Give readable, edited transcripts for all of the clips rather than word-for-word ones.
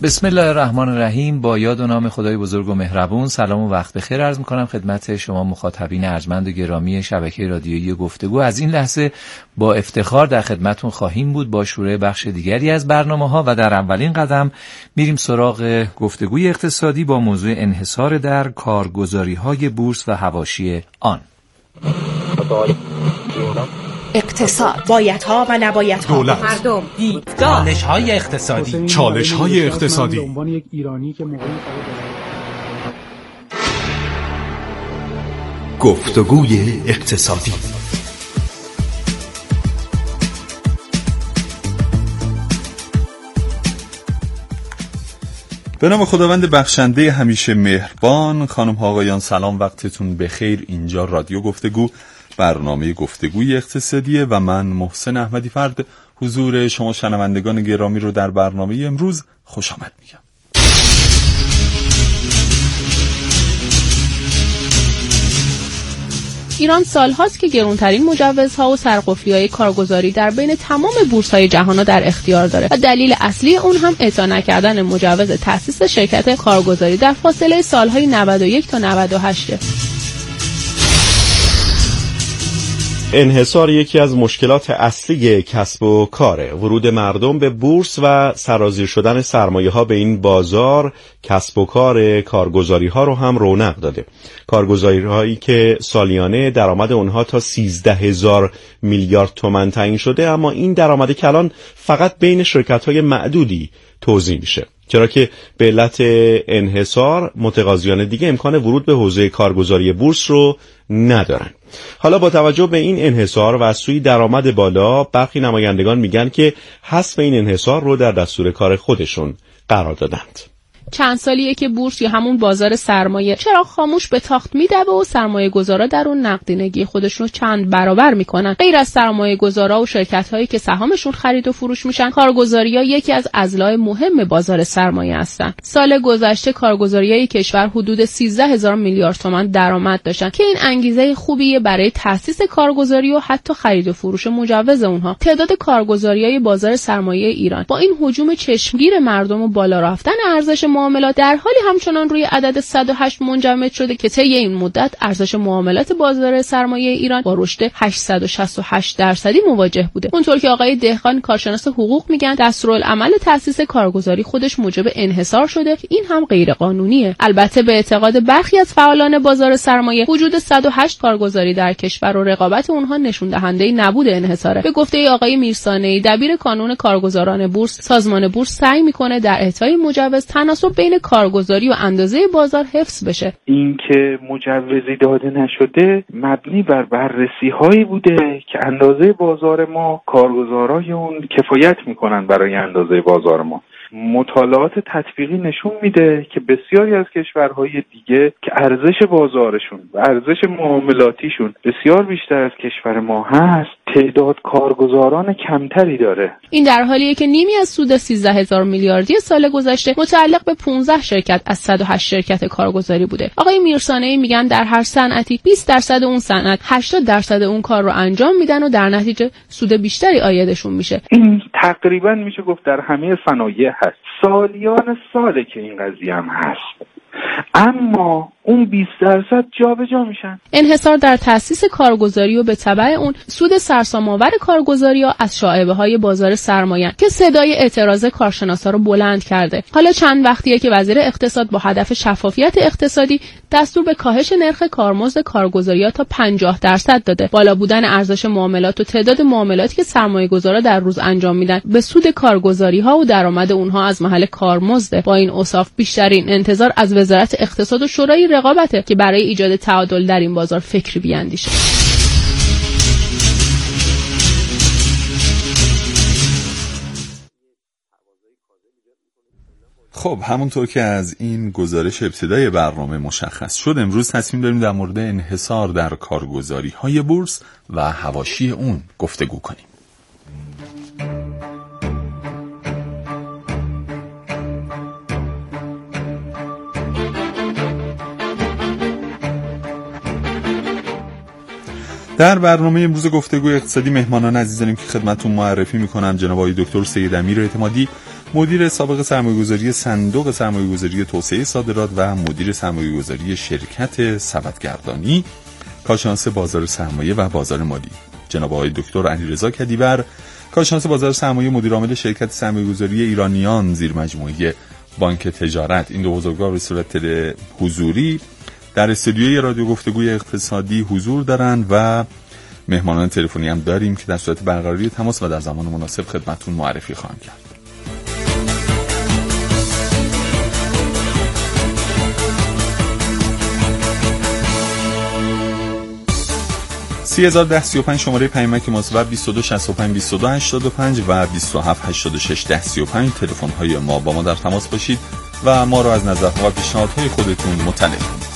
بسم الله الرحمن الرحیم. با یاد و نام خدای بزرگ و مهربون، سلام و وقت بخیر عرض می‌کنم خدمت شما مخاطبین ارجمند و گرامی شبکه رادیویی گفتگو. از این لحظه با افتخار در خدمتون خواهیم بود با شروع بخش دیگری از برنامه‌ها و در اولین قدم میریم سراغ گفتگوی اقتصادی با موضوع انحصار در کارگزاری‌های بورس و حواشی آن. اقتصاد، بایدها و نبایدها، دولت، مردم، چالش‌های اقتصادی، چالش‌های اقتصادی. به عنوان یک ایرانی که موقعی گفتگوی اقتصادی. به نام خداوند بخشنده همیشه مهربان. خانم ها آقایان سلام، وقتتون بخیر. اینجا رادیو گفتگو، برنامه گفتگوی اقتصادیه و من محسن احمدی فرد حضور شما شنوندگان گرامی رو در برنامه امروز خوش آمد میگم. ایران سالهاست که گرانترین مجوزها و سرقفلی‌های کارگزاری در بین تمام بورس‌های جهان در اختیار داره و دلیل اصلی اون هم اعطا نکردن مجوز تأسیس شرکت کارگزاری در فاصله سالهای 91 تا 98. انحصار یکی از مشکلات اصلی کسب و کاره. ورود مردم به بورس و سرازیر شدن سرمایه‌ها به این بازار کسب و کار کارگزاری‌ها رو هم رونق داده. کارگزاری‌هایی که سالیانه درآمد اونها تا 13,000 میلیارد تومان تعیین شده، اما این درآمد کلان فقط بین شرکت‌های معدودی توزیع میشه، چرا که به علت انحصار متقاضیان دیگه امکان ورود به حوزه کارگزاری بورس رو ندارن. حالا با توجه به این انحصار و سوی درآمد بالا، برخی نمایندگان میگن که حذف این انحصار رو در دستور کار خودشون قرار دادند. چند سالیه که بورس یا همون بازار سرمایه چرا خاموش به تاخت میدوه و سرمایه گذارا در اون نقدینگی خودشون رو چند برابر میکنن. غیر از سرمایه گذارا و شرکت هایی که سهامشون خرید و فروش میشن، کارگزاری ها یکی از اضلاع مهم بازار سرمایه هستن. سال گذشته کارگزاری های کشور حدود 13,000 میلیارد تومان درآمد داشتن که این انگیزه خوبیه برای تأسیس کارگزاری و حتی خرید و فروش مجوز اونها. تعداد کارگزاری های بازار سرمایه ایران با این هجوم چشمگیر مردم و بالا رفتن ارزش معاملات در حالی همچنان روی عدد 108 منجمد شده که طی این مدت ارزش معاملات بازار سرمایه ایران با رشد 868% مواجه بوده. اونطور که آقای دهقان کارشناس حقوق میگن، دستورالعمل تأسیس کارگزاری خودش موجب انحصار شده که این هم غیر قانونیه. البته به اعتقاد برخی از فعالان بازار سرمایه، وجود 108 کارگزاری در کشور و رقابت اونها نشون دهنده نبود انحصاره. به گفته آقای میرسانه‌ای دبیر کانون کارگزاران بورس، سازمان بورس سعی میکنه در اعطای مجوز تناسب بین کارگزاری و اندازه بازار حفظ بشه. این که مجوزی داده نشده مبنی بر بررسی هایی بوده که اندازه بازار ما، کارگزارای اون کفایت میکنن برای اندازه بازار ما. مطالعات تطبیقی نشون میده که بسیاری از کشورهای دیگه که ارزش بازارشون و ارزش معاملاتیشون بسیار بیشتر از کشور ما هست، تعداد کارگزاران کمتری داره. این در حالیه که نیمی از سود 13,000 میلیاردی سال گذشته متعلق به 15 شرکت از 108 شرکت کارگزاری بوده. آقای میرسانه‌ای میگن در هر صنعتی 20% اون صنعت 80% اون کار رو انجام میدن و در نتیجه سود بیشتری عایدشون میشه. این تقریبا میشه گفت در همه صنایع هست. سالیان ساله که این قضیه هم هست، اما اون 20% جابجا میشن. انحصار در تأسیس کارگزاری و به تبع اون سود سرسام‌آور کارگزاری‌ها از شائبه‌های بازار سرمایه که صدای اعتراض کارشناسا رو بلند کرده. حالا چند وقتیه که وزیر اقتصاد با هدف شفافیت اقتصادی دستور به کاهش نرخ کارمزد کارگزاری‌ها تا 50% داده. بالا بودن ارزش معاملات و تعداد معاملاتی که سرمایه‌گذارا در روز انجام میدن به سود کارگزاری‌ها و درآمد اونها از محل کارمزد. با این اوصاف بیشترین انتظار از وزارت اقتصاد و شورای رقابته که برای ایجاد تعادل در این بازار فکری بیاندیشه. خب همونطور که از این گزارش ابتدای برنامه مشخص شد، امروز تصمیم داریم در مورد انحصار در کارگزاری‌های بورس و حواشی اون گفتگو کنیم. در برنامه امروز گفتگوی اقتصادی مهمانان عزیز داریم که خدمتتون معرفی میکنم. جناب آقای دکتر سید امیر اعتمادی، مدیر سابق سرمایه‌گذاری صندوق سرمایه‌گذاری توسعه صادرات و مدیر سرمایه‌گذاری شرکت سبدگردانی، کارشناس بازار سرمایه و بازار مالی جناب آقای دکتر علیرضا کدیور، کارشناس بازار سرمایه، مدیر عامل شرکت سرمایه‌گذاری ایرانیان زیر مجموعه بانک تجارت. این دو بزرگوار به صورت حضوری در استودیوی رادیو گفتگوی اقتصادی حضور دارند و مهمانان تلفنی هم داریم که در صورت برقراری تماس و در زمان مناسب خدمتتون معرفی خواهم کرد. 301035 شماره پیامک مثبت 2265 2285 و 2786 تلفن های ما. با ما در تماس باشید و ما را از نظرها و پیشنهادهای خودتون مطلع کنید.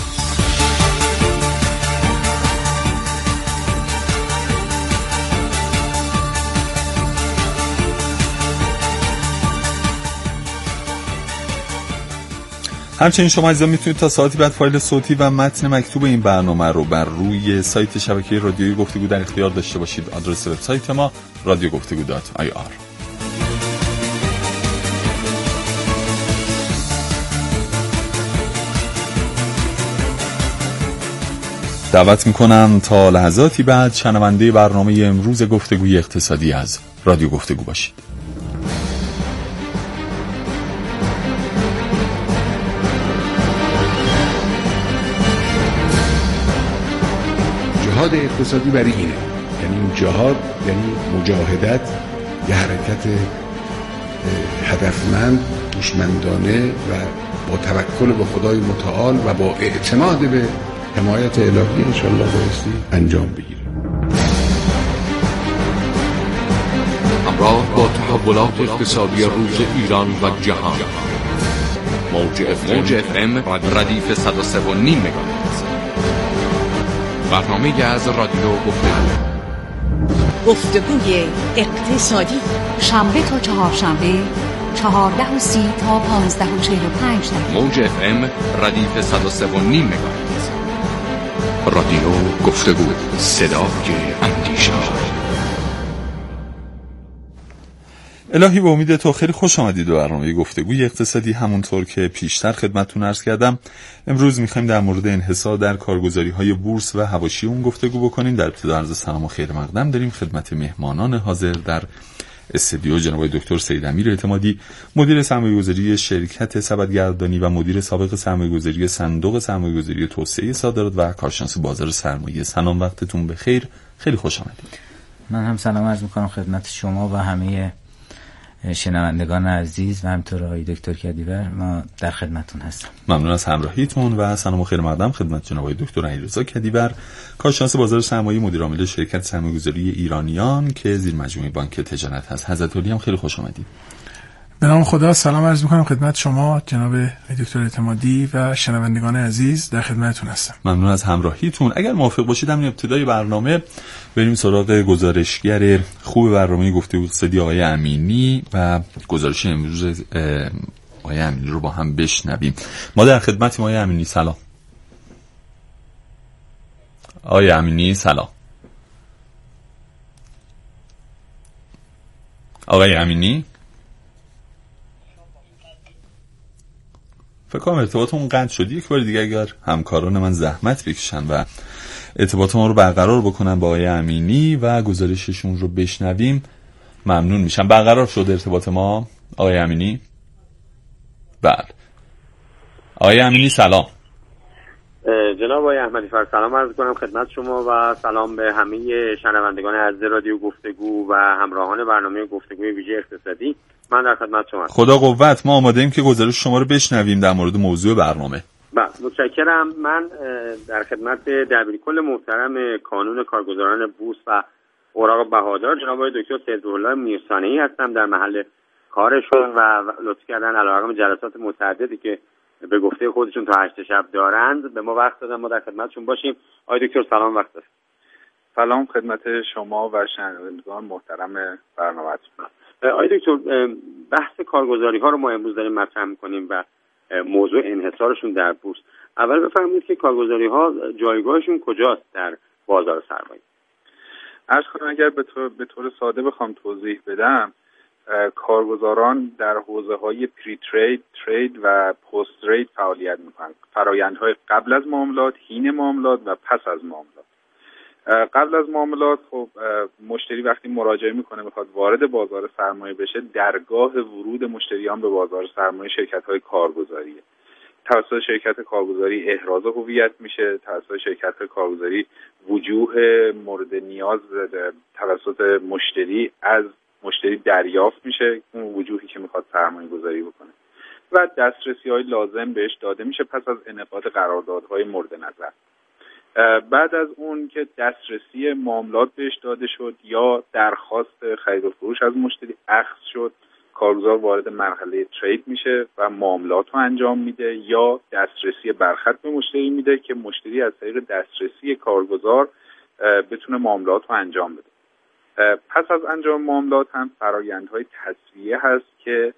همچنین شما عزیزان میتونید تا ساعتی بعد فایل صوتی و متن مکتوب این برنامه رو بر روی سایت شبکه رادیویی گفتگو در اختیار داشته باشید. آدرس وبسایت ما radiogoftegu.ir. دعوت میکنم تا لحظاتی بعد شنونده برنامه امروز گفتگوی اقتصادی از رادیو گفتگو باشید. جهاد اقتصادی برای اینه، یعنی جهاد یعنی مجاهدت، یه حرکت هدفمند، هوشمندانه و با توکل به خدای متعال و با اعتماد به حمایت الهی انشالله بایستی انجام بگیره. همراه با تحولات اقتصادی روز ایران و جهان، موج FM ردیف 103.5 مگاهرتز، برنامه از رادیو گفتگوی اقتصادی، شنبه تا چهارشنبه 14:30 تا 15:45 موج FM ردیف 103.5 مگاهرتز. رادیو گفتگو، صدای اندیشه. الهی به امید تو خیلی خوش آمدید به برنامه گفتگوی اقتصادی. همونطور که پیشتر خدمتتون عرض کردم، امروز می‌خوایم در مورد انحصار در کارگزاری‌های بورس و حواشی اون گفتگو بکنیم. در ابتدا عرض سلام و خیر مقدم داریم خدمت مهمانان حاضر در استودیو، جناب دکتر سید امیر اعتمادی، مدیر سرمایه‌گذاری شرکت سبدگردانی و مدیر سابق سرمایه‌گذاری صندوق سرمایه‌گذاری توسعه صادرات و کارشناس بازار سرمایه. سلام، وقتتون بخیر، خیلی خوش آمدید. من هم سلام عرض می‌کنم خدمت شما و همه شنوندگان عزیز و همینطور آقای دکتر کدیور. ما در خدمتتون هستم. ممنون از همراهیتون و سلام و خیر مقدم خدمت جناب آقای دکتر علیرضا کدیور، کارشناس بازار سرمایه، مدیر عامل شرکت سرمایه‌گذاری ایرانیان که زیر مجموعه بانک تجارت هست. حضرت علی هم خیلی خوش آمدید. به نام خدا سلام عرض می‌کنم خدمت شما جناب دکتر اعتمادی و شنوندگان عزیز، در خدمتتون هستم. ممنون از همراهیتون. اگر موافق باشید همین ابتدای برنامه بریم سراغ گزارشگر خوب برنامه گفتگو اقتصادی آقای امینی و گزارش امروز آقای امینی رو با هم بشنویم. ما در خدمتیم آقای امینی. سلام. آقای امینی سلام. آقای امینی فکر کنم ارتباطمون قطع شد. یک بار دیگه اگر همکاران من زحمت بکشن و ارتباط ما رو برقرار بکنن با آقای امینی و گزارششون رو بشنویم ممنون میشم. برقرار شد ارتباط ما آقای امینی؟ بله. آقای امینی سلام. جناب آقای احمدی فرد سلام عرض کنم خدمت شما و سلام به همه شنوندگان عزیز رادیو گفتگو و همراهان برنامه گفتگوی ویژه اقتصادی. من در خدمت شما هستم. خدا قوت، ما آماده ایم که گزارش شما رو بشنویم در مورد موضوع برنامه. بله متشکرم. من در خدمت دبیرکل محترم کانون کارگزاران بورس و اوراق بهادار جناب آقای دکتر سیدالله میرسانه‌ای هستم در محل کارشون و لطف کردن علیرغم جلسات متعددی که به گفته خودشون تا 8 شب دارند به ما وقت دادن ما در خدمتشون باشیم. آقای دکتر سلام، وقت است. سلام خدمت شما و شنوندگان محترم برنامه‌تون. آقای دکتر بحث کارگزاری ها رو ما امروز داریم مطرح می‌کنیم و موضوع انحصارشون در بورس. اول بفرمایید که کارگزاری ها جایگاهشون کجاست در بازار سرمایه؟ عرض کنم اگر به طور ساده بخوام توضیح بدم، کارگزاران در حوزه‌های پری ترید، ترید و پست ترید فعالیت می‌کنند. فرآیندهای قبل از معاملات، حین معاملات و پس از معاملات. قبل از معاملات خب مشتری وقتی مراجعه میکنه میخواد وارد بازار سرمایه بشه، درگاه ورود مشتریان به بازار سرمایه شرکت‌های کارگزاریه. توسط شرکت کارگزاری احراز هویت میشه، توسط شرکت کارگزاری وجوه مورد نیاز توسط مشتری از مشتری دریافت میشه، اون وجوهی که میخواد سرمایه گذاری بکنه و دسترسی‌های لازم بهش داده میشه پس از انعقاد قراردادهای مورد نظر. بعد از اون که دسترسی معاملات بهش داده شد یا درخواست خرید و فروش از مشتری اخذ شد، کارگزار وارد مرحله ترید میشه و معاملات رو انجام میده یا دسترسی برخط به مشتری میده که مشتری از طریق دسترسی کارگزار بتونه معاملات رو انجام بده. پس از انجام معاملات هم فرآیندهای تسویه هست که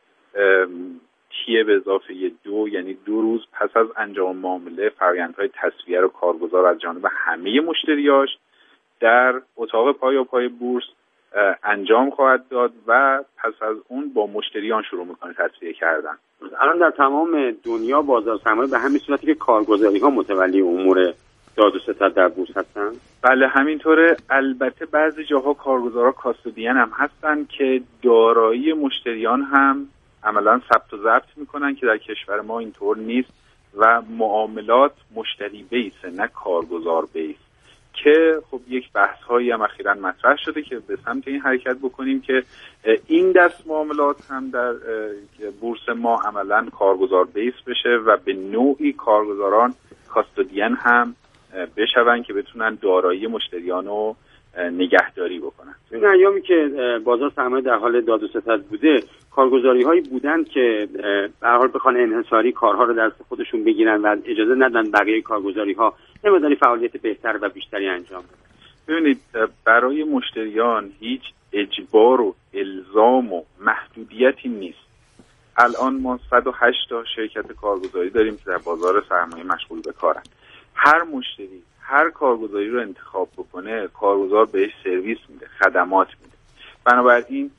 تیه به اضافه 2 یعنی 2 روز پس از انجام معامله فرآیندهای تسویه رو کارگزار از جانب همه مشتریاش در اتاق پای بورس انجام خواهد داد و پس از اون با مشتریان شروع میکنه تسویه کردن. الان در تمام دنیا بازار سرمایه به همین صورتی که کارگزاری ها متولی امور داد و ستد در بورس هستن؟ بله همینطوره. البته بعضی جاها کارگزارا کاستودین هم هستن که دارایی مشتریان هم عملا ثبت و ضبط میکنن که در کشور ما اینطور نیست و معاملات مشتری بیسه نه کارگزار بیس، که خب یک بحث هایی هم اخیراً مطرح شده که به سمت این حرکت بکنیم که این دست معاملات هم در بورس ما عملاً کارگزار بیس بشه و به نوعی کارگزاران کاستودین هم بشون که بتونن دارایی مشتریان رو نگهداری بکنن. این ایامی که بازار سرمایه در حال داد و ستد بوده، کارگزاری هایی بودن که به هر حال بخوان انحصاری کارها رو دست خودشون بگیرن و اجازه ندن بقیه کارگزاری ها نمیدونی فعالیت بهتر و بیشتری انجام بدن. ببینید برای مشتریان هیچ اجبار و الزام و محدودیتی نیست. الان ما 108 تا شرکت کارگزاری داریم که در بازار سرمایه مشغول به کارن. هر مشتری هر کارگزاری رو انتخاب بکنه، کارگزار بهش سرویس میده، خدمات میده. بنابراین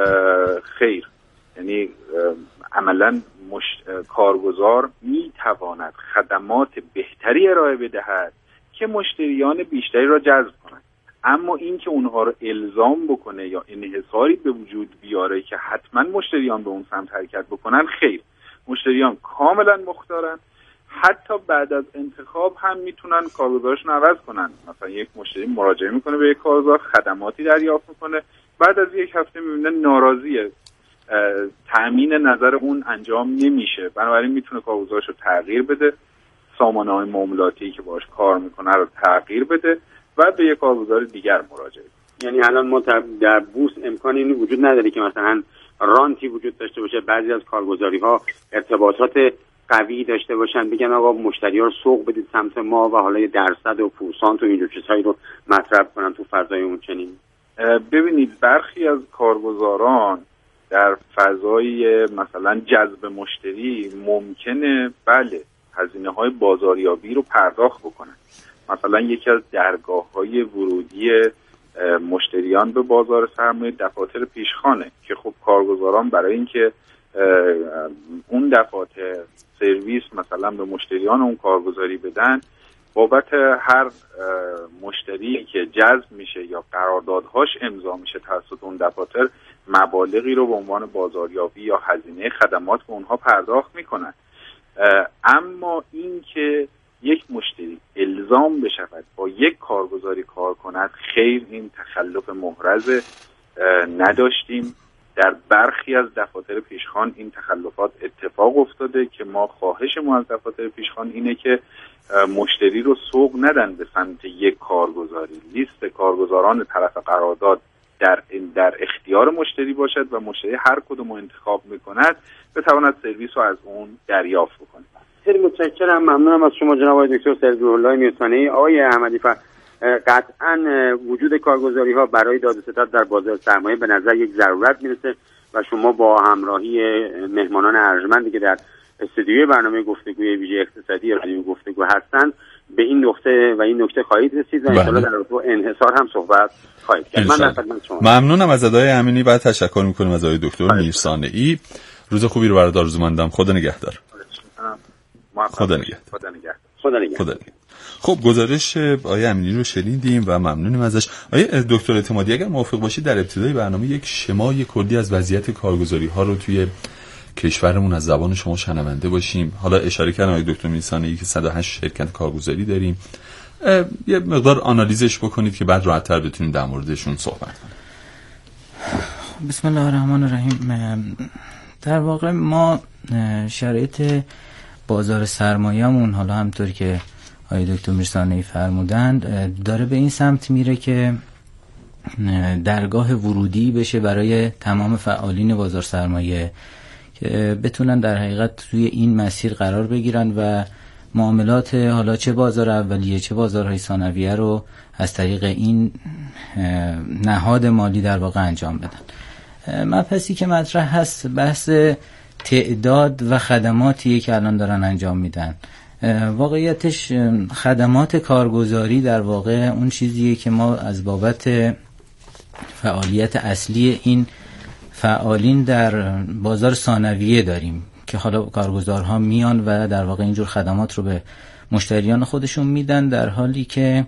خیر، یعنی عملا کارگزار میتواند خدمات بهتری ارائه بدهد که مشتریان بیشتری را جذب کنند. اما این که اونها رو الزام بکنه یا انحصاری به وجود بیاره که حتما مشتریان به اون سمت حرکت بکنن، خیر. مشتریان کاملا مختارن، حتی بعد از انتخاب هم میتونن کارگزارشون عوض کنن. مثلا یک مشتری مراجعه میکنه به یک کارگزار، خدماتی دریافت میکنه، بعد از یک هفته میبینه ناراضیه، تأمین نظر اون انجام نمیشه، بنابراین میتونه کارگزارشو تغییر بده، سامانه‌های معاملاتی که باهاش کار میکنه رو تغییر بده و به یک کارگزار دیگر مراجعه کنه. یعنی الان ما در بورس امکانی این وجود نداره که مثلا رانتی وجود داشته باشه، بعضی از کارگزاری‌ها ارتباطات قوی داشته باشن بگن آقا مشتری‌ها رو سوق بدید سمت ما و حالا درصد و پورسانت و اینجور چیزهایی رو مطرح کنن تو فضای اون چنین. ببینید برخی از کارگزاران در فضای مثلا جذب مشتری ممکنه بله هزینه‌های بازاریابی رو پرداخت بکنن. مثلا یکی از درگاه‌های ورودی مشتریان به بازار سرمایه دفاتر پیشخانه که خب کارگزاران برای اینکه اون دفاتر سرویس مثلا به مشتریان اون کارگزاری بدن، بابت هر مشتری که جذب میشه یا قراردادهاش امضا میشه توسط اون دفاتر مبالغی رو به عنوان بازاریابی یا هزینه خدمات به اونها پرداخت میکنن. اما این که یک مشتری الزام بشود با یک کارگزاری کار کند، خیر، این تخلف محرز نداشتیم. در برخی از دفاتر پیشخوان این تخلفات اتفاق افتاده که ما خواهش ما از دفاتر پیشخوان اینه که مشتری رو سوق ندن به سمت یک کارگزاری. لیست کارگزاران طرف قرارداد در اختیار مشتری باشد و مشتری هر کدوم رو انتخاب میکند بتواند سرویس رو از اون دریافت بکنه. خیلی متشکرم، ممنونم از شما جناب آقای دکتر سیدالله میرسانی. آقای احمدی فر، قطعا وجود کارگزاری ها برای داد و ستد در بازار سرمایه به نظر یک ضرورت میرسه و شما با همراهی مهمانان ارجمندی که در استودیوی برنامه گفتگوی ویژه اقتصادی رادیو گفتگو هستند به این نکته خواهید رسید و ان شاءالله در رابطه با انحصار هم صحبت خواهید کرد. من در خدمت شما. ممنونم از ادای امینی و تشکر می‌کنیم از آقای دکتر میرصانعی. روز خوبی رو برات آرزومندم. خدا نگهدار. خدا نگهدار. خب گزارش آقای امینی رو شنیدیم و ممنونیم ازش. آقای دکتر اعتمادی اگر موافق باشید در ابتدای برنامه یک شمای کلی از وضعیت کارگزاری‌ها رو توی کشورمون از زبان شما شنونده باشیم. حالا اشاره کردن آقای دکتر میرصانعی که 108 شرکت کارگزاری داریم، یه مقدار آنالیزش بکنید که بعد راحت‌تر بتونیم در موردشون صحبت کنیم. بسم الله الرحمن الرحیم. در واقع ما شرایط بازار سرمایه‌مون حالا همطور که آقای دکتر میرصانعی فرمودند داره به این سمت میره که درگاه ورودی بشه برای تمام فعالین بازار سرمایه که بتونن در حقیقت توی این مسیر قرار بگیرن و معاملات حالا چه بازار اولیه چه بازارهای ثانویه رو از طریق این نهاد مالی در واقع انجام بدن. مبحثی که مطرح هست بحث تعداد و خدماتیه که الان دارن انجام میدن. واقعیتش خدمات کارگزاری در واقع اون چیزیه که ما از بابت فعالیت اصلی این فعالین در بازار ثانویه داریم که حالا کارگزارها میان و در واقع اینجور خدمات رو به مشتریان خودشون میدن، در حالی که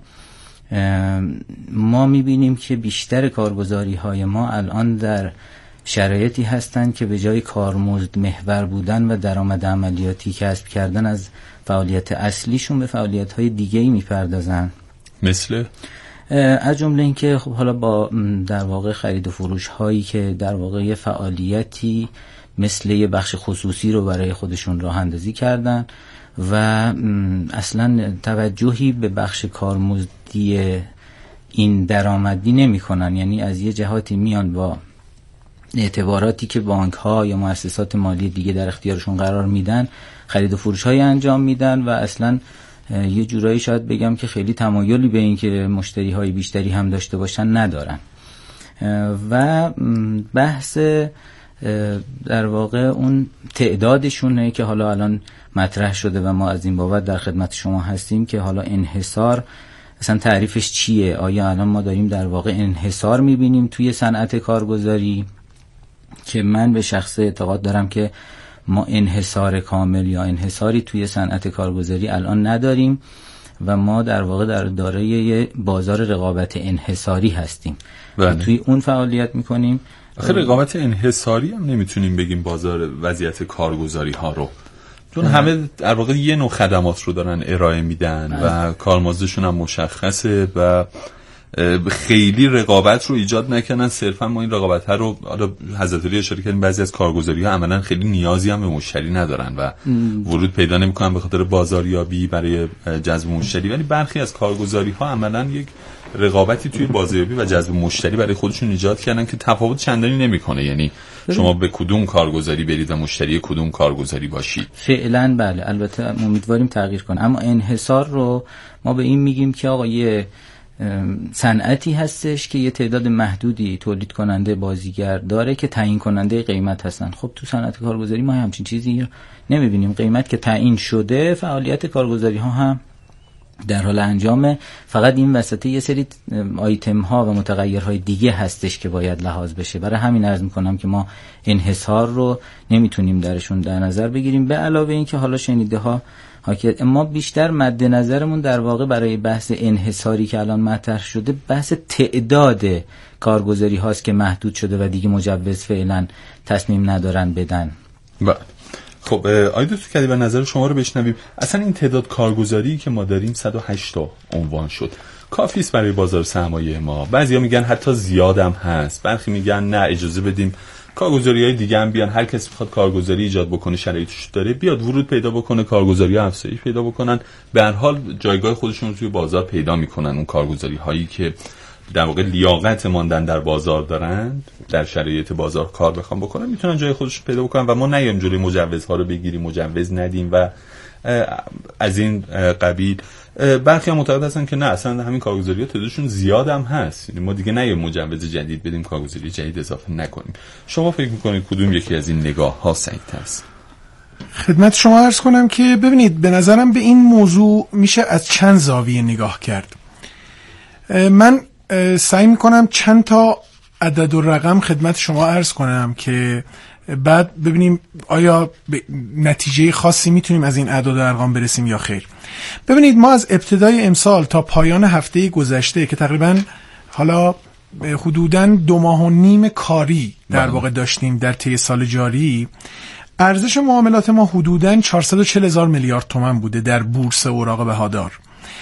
ما میبینیم که بیشتر کارگزاری های ما الان در شرایطی هستند که به جای کارمزد محور بودن و درآمد عملیاتی کسب کردن از فعالیت اصلیشون به فعالیت های دیگه‌ای میپردازن، مثل از جمله این که خب حالا با در واقع خرید و فروش هایی که در واقع یه فعالیتی مثل یه بخش خصوصی رو برای خودشون راه اندازی کردن و اصلا توجهی به بخش کارمزدی این درآمدی نمی کنن. یعنی از یه جهاتی میان با اعتباراتی که بانک ها یا مؤسسات مالی دیگه در اختیارشون قرار میدن خرید و فروش های انجام میدن و اصلا یه جورایی شاید بگم که خیلی تمایلی به این که مشتری های بیشتری هم داشته باشن ندارن و بحث در واقع اون تعدادشونه که حالا الان مطرح شده و ما از این بابت در خدمت شما هستیم که حالا انحصار اصلا تعریفش چیه؟ آیا الان ما داریم در واقع انحصار میبینیم توی صنعت کارگزاری که من به شخص اعتقاد دارم که ما انحصار کامل یا انحصاری توی صنعت کارگزاری الان نداریم و ما در واقع در دارای یه بازار رقابت انحصاری هستیم و توی اون فعالیت میکنیم. آخه رقابت انحصاری هم نمیتونیم بگیم بازار وضعیت کارگزاری ها رو، چون همه در واقع یه نوع خدمات رو دارن ارائه میدن و کارمزدشون هم مشخصه و خیلی رقابت رو ایجاد نکنن. صرفا ما این رقابت ها رو حضرت علی اشاره کردیم بعضی از کارگزاری ها عملا خیلی نیازی هم به مشتری ندارن و ورود پیدا نمیکنن به خاطر بازاریابی برای جذب مشتری، ولی برخی از کارگزاری ها عملا یک رقابتی توی بازاریابی و جذب مشتری برای خودشون ایجاد کردن که تفاوت چندانی نمیکنه. یعنی شما به کدوم کارگزاری برید و مشتری کدوم کارگزاری باشید. فعلا بله، البته امیدواریم تغییر کنه، اما انحصار رو ما به این میگیم که آقا یه صنعتی هستش که یه تعداد محدودی تولید کننده بازیگر داره که تعیین کننده قیمت هستن. خب تو صنعت کارگزاری ما همچین چیزی نمیبینیم. قیمت که تعیین شده، فعالیت کارگزاری ها هم در حال انجامه، فقط این وسطه یه سری آیتم ها و متغیرهای دیگه هستش که باید لحاظ بشه. برای همین عرض میکنم که ما انحصار رو نمیتونیم درشون در نظر بگیریم. به علاوه این که حالا شنیده ها ما بیشتر مد نظرمون در واقع برای بحث انحصاری که الان مطرح شده بحث تعداد کارگزاری هاست که محدود شده و دیگه مجوز فعلا تصمیم ندارن بدن. خب آقای دکتر کدیور نظر شما رو بشنویم. اصلا این تعداد کارگزاری که ما داریم 108 تا عنوان شد، کافی است برای بازار سرمایه ما؟ بعضیا میگن حتی زیادم هست، برخی میگن نه اجازه بدیم کارگزاری‌های دیگه هم بیان، هر کسی میخواد کارگزاری ایجاد بکنه شرایطش داره بیاد ورود پیدا بکنه، کارگزاری‌ها افزایش پیدا بکنن، به هر حال جایگاه خودشون رو توی بازار پیدا میکنن. اون کارگزاری‌هایی که در واقع لیاقت ماندن در بازار دارند، در شرایط بازار کار بخوام بکنن، میتونن جای خودشون پیدا بکنن و ما نیایم جلوی مجوزها رو بگیریم، مجوز ندیم و از این قبیل. برخی هم معتقد هستن که نه اصلا همین کارگزاری‌ها تعدادشون زیاد هم هست، یعنی ما دیگه نیایم مجوز جدید بدیم، کارگزاری جدید اضافه نکنیم. شما فکر میکنید کدوم یکی از این نگاه‌ها صحیح‌تر است؟ خدمت شما عرض کنم که ببینید، به نظرم به این موضوع میشه از چند زاویه نگاه کرد. من سعی میکنم چند تا عدد و رقم خدمت شما عرض کنم که بعد ببینیم آیا به نتیجه خاصی میتونیم از این اعداد و ارقام برسیم یا خیر. ببینید، ما از ابتدای امسال تا پایان هفته گذشته که تقریبا حالا حدوداً 2.5 ماه کاری در واقع داشتیم در طی سال جاری، ارزش معاملات ما حدوداً 440,000 میلیارد تومان بوده در بورس اوراق بهادار.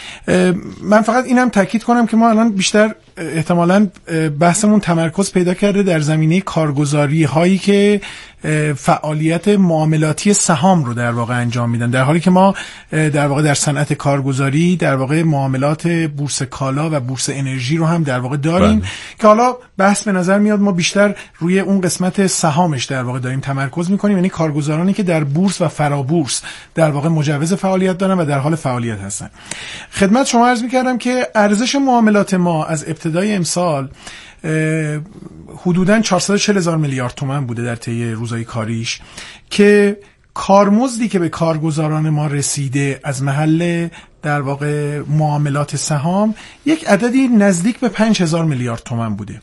من فقط اینم تاکید کنم که ما الان بیشتر احتمالاً بحثمون تمرکز پیدا کرده در زمینه کارگزاری هایی که فعالیت معاملاتی سهام رو در واقع انجام میدن، در حالی که ما در واقع در صنعت کارگزاری در واقع معاملات بورس کالا و بورس انرژی رو هم در واقع داریم که حالا بحث به نظر میاد ما بیشتر روی اون قسمت سهامش در واقع داریم تمرکز میکنیم، یعنی کارگزارانی که در بورس و فرابورس در واقع مجوز فعالیت دارن و در حال فعالیت هستن. خدمت شما عرض میکردم که ارزش معاملات ما از ابتدای امسال حدوداً 440,000 میلیارد تومان بوده در طی روزهای کاریش، که کارمزدی که به کارگزاران ما رسیده از محل در واقع معاملات سهام یک عددی نزدیک به 5,000 میلیارد تومان بوده.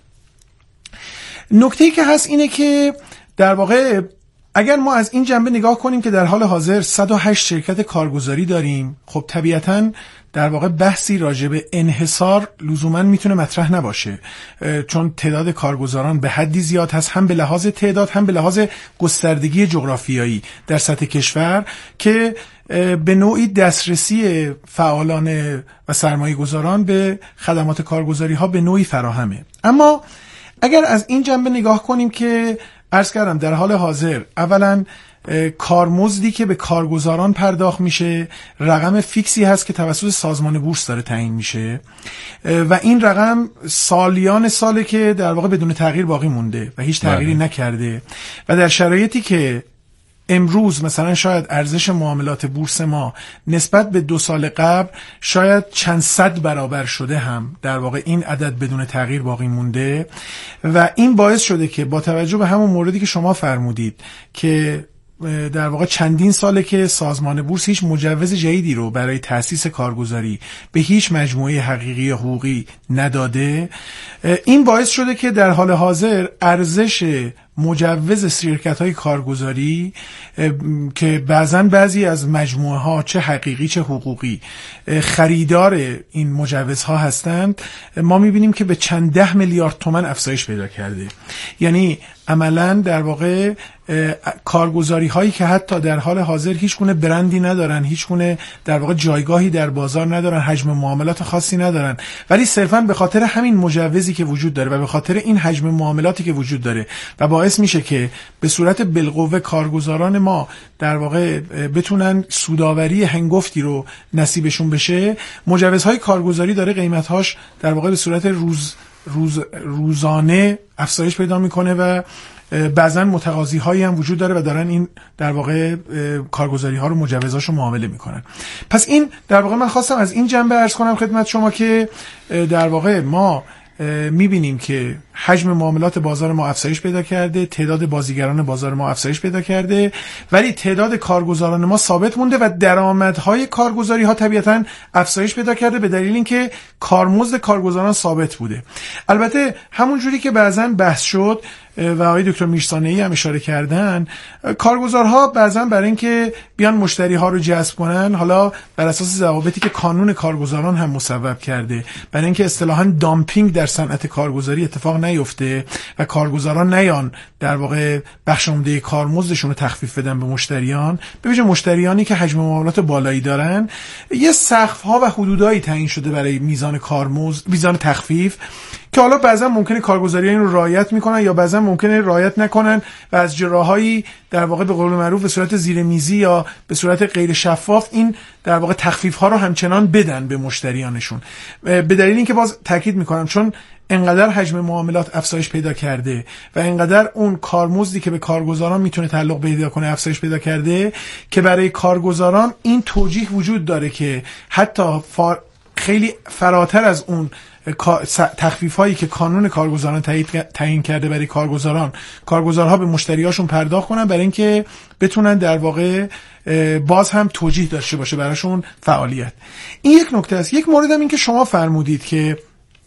نکته‌ای که هست اینه که در واقع اگر ما از این جنبه نگاه کنیم که در حال حاضر 108 شرکت کارگزاری داریم، خب طبیعتاً در واقع بحثی راجع به انحصار لزوماً میتونه مطرح نباشه، چون تعداد کارگزاران به حدی زیاد هست، هم به لحاظ تعداد هم به لحاظ گستردگی جغرافیایی در سطح کشور، که به نوعی دسترسی فعالان و سرمایه گذاران به خدمات کارگزاری ها به نوعی فراهمه. اما اگر از این جنبه نگاه کنیم که عرض کردم در حال حاضر اولا کارمزدی که به کارگزاران پرداخت میشه رقم فیکسی هست که توسط سازمان بورس داره تعیین میشه و این رقم سالیان ساله که در واقع بدون تغییر باقی مونده و هیچ تغییری نکرده و در شرایطی که امروز مثلا شاید ارزش معاملات بورس ما نسبت به 2 سال قبل شاید چند صد برابر شده هم در واقع این عدد بدون تغییر باقی مونده و این باعث شده که با توجه به همون موردی که شما فرمودید که در واقع چندین ساله که سازمان بورس هیچ مجوز جدیدی رو برای تأسیس کارگزاری به هیچ مجموعه حقیقی حقوقی نداده، این باعث شده که در حال حاضر ارزش مجوز شرکت‌های کارگزاری که بعضی از مجموعه ها چه حقیقی چه حقوقی خریدار این مجوزها هستند، ما می‌بینیم که به چند 10 میلیارد تومان افزایش پیدا کرده. یعنی عملاً در واقع کارگزاری هایی که حتی در حال حاضر هیچ گونه برندی ندارن، هیچ گونه در واقع جایگاهی در بازار ندارن، حجم معاملات خاصی ندارن، ولی صرفاً به خاطر همین مجوزی که وجود داره و به خاطر این حجم معاملاتی که وجود داره و باعث میشه که به صورت بالقوه کارگزاران ما در واقع بتونن سوداوری هنگفتی رو نصیبشون بشه، مجوزهای کارگزاری داره قیمت‌هاش در واقع به صورت روزانه افزایش پیدا میکنه و بعضا متقاضی هایی هم وجود داره و دارن این در واقع کارگزاری ها رو مجوزاشو معامله میکنن. پس این در واقع من خواستم از این جنبه عرض کنم خدمت شما که در واقع ما میبینیم که حجم معاملات بازار ما افزایش پیدا کرده، تعداد بازیگران بازار ما افزایش پیدا کرده، ولی تعداد کارگزاران ما ثابت مونده و درآمدهای کارگزاری ها طبیعتاً افزایش پیدا کرده به دلیل اینکه کارمزد کارگزاران ثابت بوده. البته همون جوری که بعضاً بحث شد و آقای دکتر میرسانه‌ای هم اشاره کردن، کارگزارها بعضاً برای اینکه بیان مشتری ها رو جذب کنن، حالا بر اساس ضوابطی که قانون کارگزاران هم مصوب کرده، برای اینکه اصطلاحاً دامپینگ در صنعت کارگزاری اتفاق نیفته و کارگزاران نیان در واقع بخش عمده کارمزدشون رو تخفیف بدن به مشتریان، به ویژه مشتریانی که حجم معاملات بالایی دارن، یه سقف‌ها و حدودایی تعیین شده برای میزان کارمزد، میزان تخفیف که حالا بعضا ممکنه کارگزاری این رو رعایت میکنن یا بعضا ممکنه رعایت نکنن و از جراهایی در واقع به قول معروف به صورت زیرمیزی یا به صورت غیر شفاف این در واقع تخفیف ها رو همچنان بدن به مشتریانشون، به دلیل اینکه باز تاکید میکنم چون انقدر حجم معاملات افزایش پیدا کرده و انقدر اون کارمزدی که به کارگزاران میتونه تعلق پیدا کنه افزایش پیدا کرده که برای کارگزاران این توجیه وجود داره که حتی خیلی فراتر از اون تخفیف هایی که کانون کارگزاران تعیین کرده برای کارگزارها به مشتریاشون پرداخت کنن برای اینکه بتونن در واقع باز هم توجیه داشته باشه براشون فعالیت. این یک نکته است. یک مورد هم این که شما فرمودید که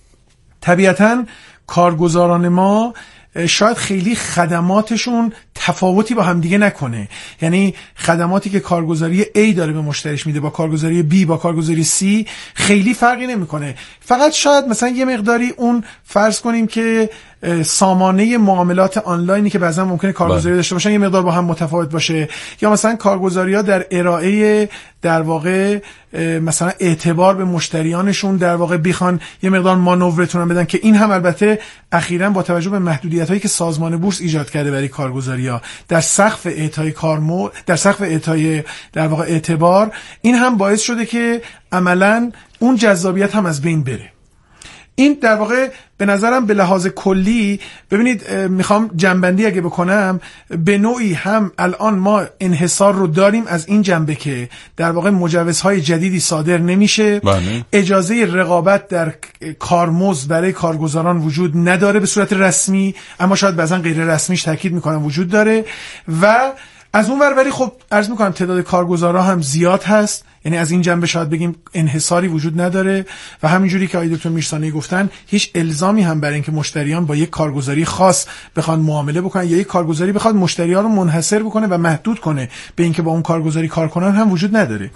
طبیعتاً کارگزاران ما شاید خیلی خدماتشون تفاوتی با هم دیگه نکنه، یعنی خدماتی که کارگزاری A داره به مشتریش میده با کارگزاری B با کارگزاری C خیلی فرقی نمیکنه. فقط شاید مثلا یه مقداری اون فرض کنیم که سامانه معاملات آنلاینی که بعضا ممکنه کارگزاری داشته باشن یه مقدار با هم متفاوت باشه، یا مثلا کارگزاری‌ها در ارائه در واقع مثلا اعتبار به مشتریانشون در واقع بخوان یه مقدار مانورتون بدن که این هم البته اخیراً با توجه به محدودیت‌هایی که سازمان بورس ایجاد کرده برای کارگزاری‌ها در سقف اعطای در سقف اعطای در واقع اعتبار، این هم باعث شده که عملاً اون جذابیت هم از بین بره. این در واقع به نظرم به لحاظ کلی ببینید، میخوام جنبندی اگه بکنم، به نوعی هم الان ما انحصار رو داریم از این جنبه که در واقع مجوزهای جدیدی صادر نمیشه، اجازه رقابت در کارمزد برای کارگزاران وجود نداره به صورت رسمی، اما شاید بعضا غیر رسمیش تاکید میکنم وجود داره، و از اون ور ولی خب عرض میکنم تعداد کارگزارا هم زیاد هست، یعنی از این جنبه شاید بگیم انحصاری وجود نداره و همینجوری که آقای دکتر میرسانی گفتن هیچ الزامی هم برای اینکه مشتریان با یک کارگزاری خاص بخوان معامله بکنن یا یک کارگزاری بخواد مشتریان رو منحصر بکنه و محدود کنه به اینکه با اون کارگزاری کار کنن هم وجود نداره.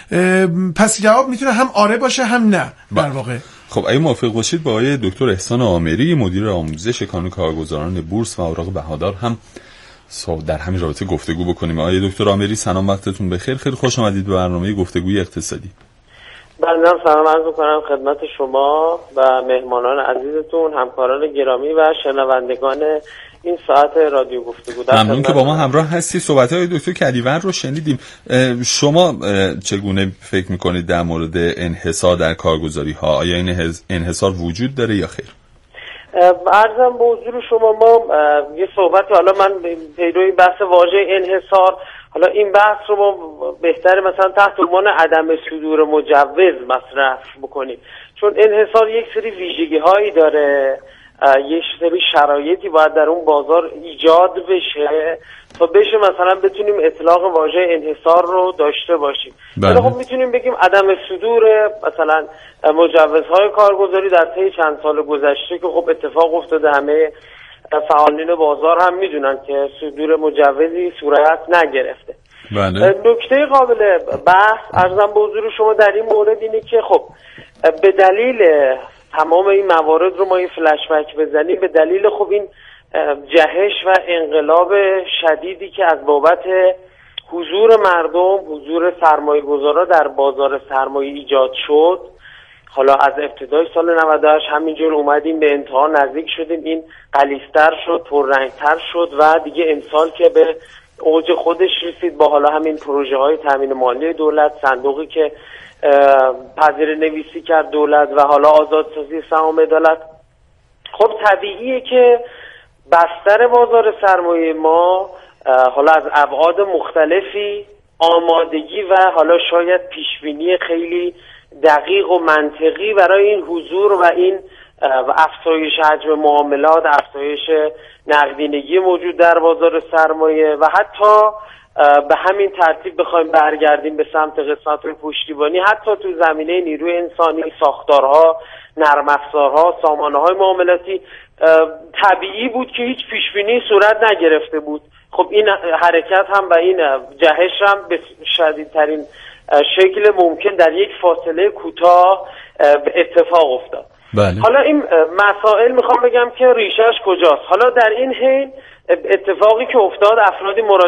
پس جواب میتونه هم آره باشه هم نه در واقع. خب اگه موافق باشید با آقای دکتر احسان آمری مدیر آموزش کانون کارگزاران بورس و اوراق بهادار هم در همین رابطه گفتگو بکنیم. آقای دکتر آمری سلام، وقتتون بخیر، خیلی خوش آمدید به برنامه گفتگوی اقتصادی. بنده سلام عرض می‌کنم خدمت شما و مهمانان عزیزتون، همکاران گرامی و شنوندگان این ساعت رادیو گفتگو. ممنون که با ما همراه هستی. صحبت‌های دکتر کدیور رو شنیدیم. شما چگونه فکر می‌کنید در مورد انحصار در کارگزاری‌ها؟ آیا این انحصار وجود داره یا خیر؟ عرضم به حضور شما، ما یه صحبتی، حالا من پیروی بحث واژه انحصار، حالا این بحث رو ما بهتره مثلا تحت عنوان عدم صدور مجوز مطرح بکنیم، چون انحصار یک سری ویژگی هایی داره، یک سری شرایطی باید در اون بازار ایجاد بشه تا بشه مثلا بتونیم اطلاق واژه انحصار رو داشته باشیم. ولی خب میتونیم بگیم عدم صدور مثلا مجوزهای کارگزاری در طی چند سال گذشته که خب اتفاق افتاده، همه فعالین بازار هم میدونن که صدور مجوزی صورت نگرفته. نکته قابل بحث عرضم به حضور شما در این مورد اینه که خب به دلیل تمام این موارد رو ما این فلش بک بزنیم، به دلیل خب این جهش و انقلاب شدیدی که از بابت حضور مردم، حضور سرمایه‌گذارا در بازار سرمایه ایجاد شد، حالا از ابتدای سال 98 همینجور اومدیم به انتها نزدیک شدیم، این غلیظ‌تر شد، پررنگ‌تر شد و دیگه امسال که به اوج خودش رسید با حالا همین پروژه های تامین مالی دولت، صندوقی که پذیر نویسی کرد دولت و حالا آزادسازی سهام عدالت. خب طبیعیه که بستر بازار سرمایه ما حالا از ابعاد مختلفی آمادگی و حالا شاید پیشبینی خیلی دقیق و منطقی برای این حضور و این افزایش حجم معاملات، افزایش نقدینگی موجود در بازار سرمایه و حتی به همین ترتیب بخوایم برگردیم به سمت قسمت‌های پشتیبانی، حتی تو زمینه نیروی انسانی، ساختارها، نرم افزارها، سامانه‌های معاملاتی، طبیعی بود که هیچ پیشبینی صورت نگرفته بود. خب این حرکت هم و این جهش هم به شدیدترین شکل ممکن در یک فاصله کوتاه اتفاق افتاد. حالا این مسائل میخوام بگم که ریشهش کجاست. حالا در این حین اتفاقی که افتاد، افرادی